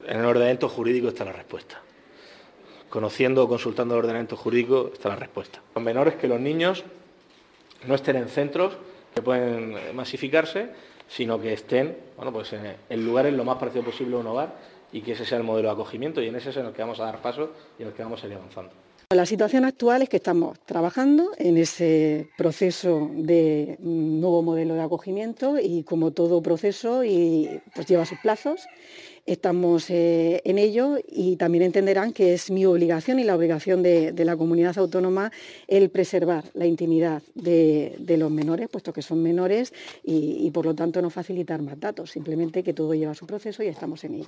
En el ordenamiento jurídico está la respuesta. Conociendo o consultando el ordenamiento jurídico está la respuesta. Los menores, que los niños no estén en centros que pueden masificarse, sino que estén en lugares lo más parecido posible a un hogar, y que ese sea el modelo de acogimiento, y en ese es en el que vamos a dar pasos y en el que vamos a ir avanzando. La situación actual es que estamos trabajando en ese proceso de nuevo modelo de acogimiento, y como todo proceso pues lleva sus plazos. Estamos en ello, y también entenderán que es mi obligación y la obligación de la comunidad autónoma el preservar la intimidad de los menores, puesto que son menores, y por lo tanto no facilitar más datos, simplemente que todo lleva su proceso y estamos en ello.